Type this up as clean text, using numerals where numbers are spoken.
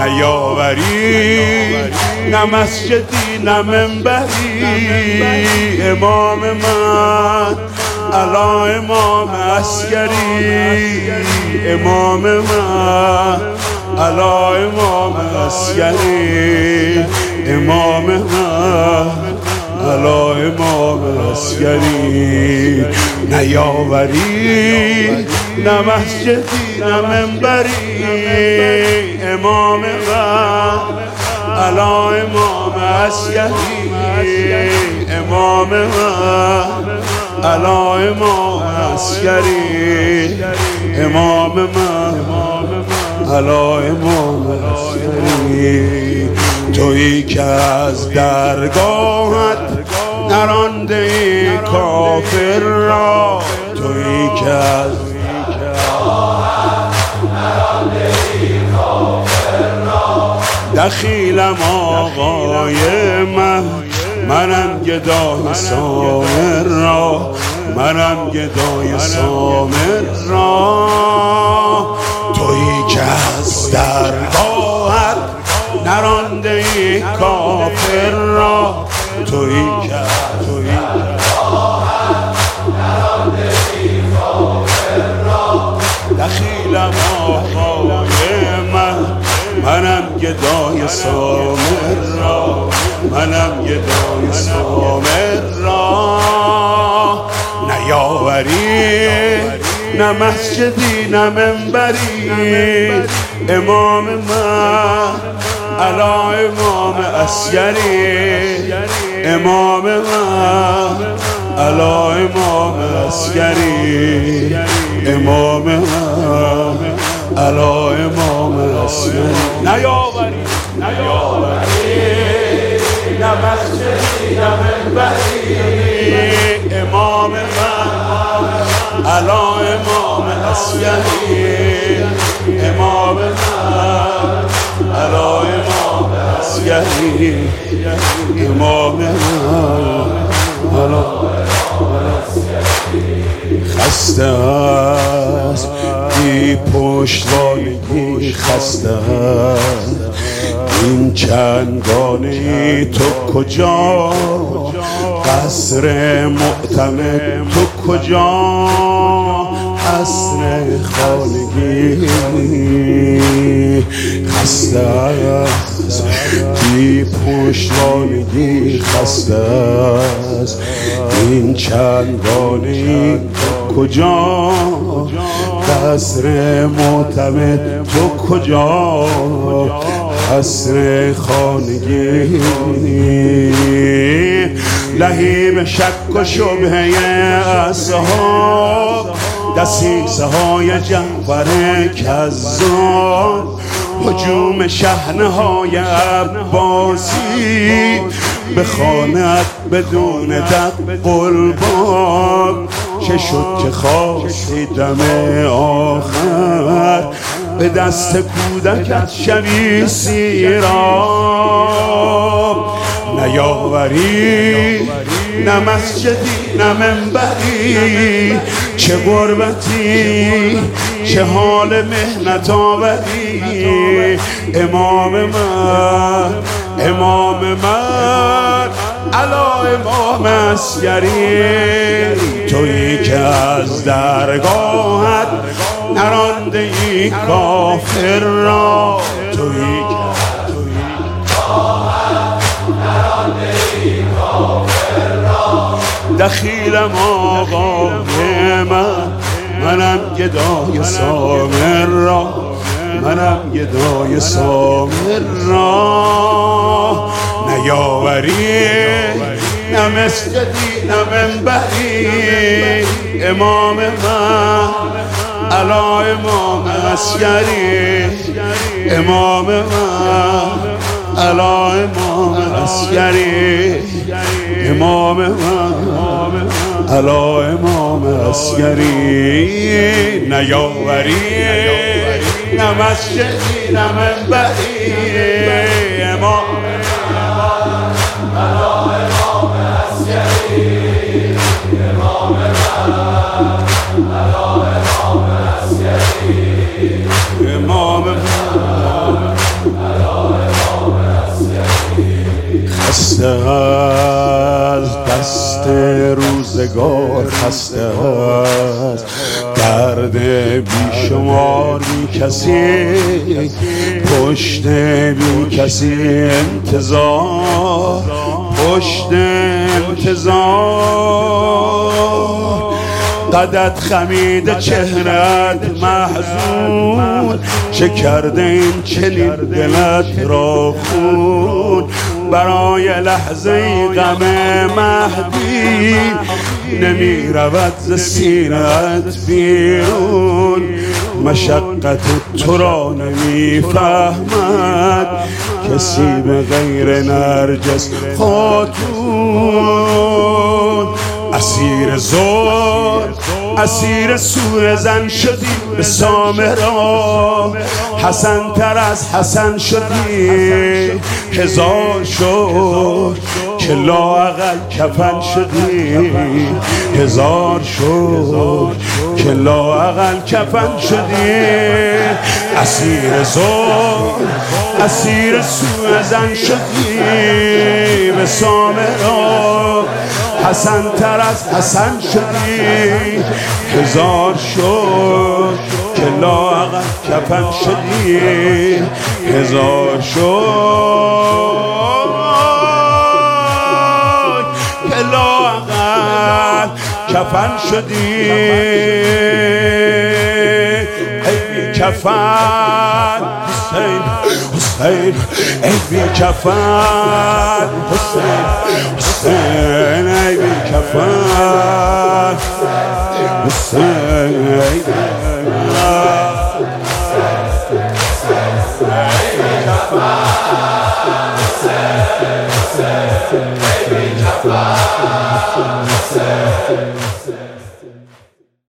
نیاوری نه مسجدی نه منبری امام من علا امام عسکری امام من علا امام عسکری امام من علا امام عسکری نیاوری نه مسجدی نه منبری امام من علا امام عسکری امام من علا امام عسکری امام من علا امام عسکری تویی که از درگاهت نرانده ای کافر را تویی که از نرانده ای کافر را دخیلم آقای منم گدای سامر را منم گدای سامر را تویی که از درگاهت نرانده ای کافر را تویی که نرانده ای کافر را دخیلم آقای منم گدای سامر را منم گدای سامر را نیاوری نه مسجدی نه منبری امام من علا امام عسکری امام من علا امام عسکری امام من علا امام عسکری نیاوری نه مسجدی نه منبری امام من علا امام عسکری امام من علا امام عسکری امام من علا خسته است بی پشتوانگی خسته است این چندگانه تو کجا قصر معتمد تو کجا قصر خانگی خسته است بی پشتوانگی خسته است این چندگانه تو کجا قصر معتمد تو کجا قصر خانگی لهیب شک و شبهه اصحاب دسیسه های جعفر کذاب هجوم شحنه های عباسی به خانت بدون دق الباب چه شد که خواستی دم آخر به دست کودکت شوی سیراب نیاوری نه مسجدی نه منبری چه غربتی چه حال مهنت آوری امام من علا امام عسکری تویی که از درگاهت نرانده ای کافر را تویی که نرانده ای کافر را دخیلم آقای منم گدای سامر را منم گدای سامر را نیاوری نه مسجدی نه منبری امام من علا امام عسکری امام من علا امام عسکری امام من علا امام عسکری نیاوری نه مسجدی نه منبری امام علا امام عسکری امام من علا امام عسکری امام من خسته از دست روزگار، خسته از درد بیشمار، بی کسی پشت بی کسی انتظار، پشت انتظار. قدت خمیده چهرت محزون، چه کرده این چنین دلت را خون؟ برای لحظه غم مهدی نمی رود ز سینه‌ات بیرون. مشقت تو را نمی فهمد کسی به غیر نرجس خاتون. اسیر زور، اسیر سوء زن شدی به سامرا، حسن تر از حسن شدی. هزار شکر که لااقل کفن شدی، هزار شکر که لااقل کفن شدی. اسیر زور، اسیر سوء زن شدی به سامرا، حسن تر از حسن شدی. هزار شکر که لااقل کفن شدی، هزار شکر که لااقل کفن شدی. ای بی کفن حسین، حسین ای بی کفن حسین، حسین ای بی کفن حسین ای بی کفن.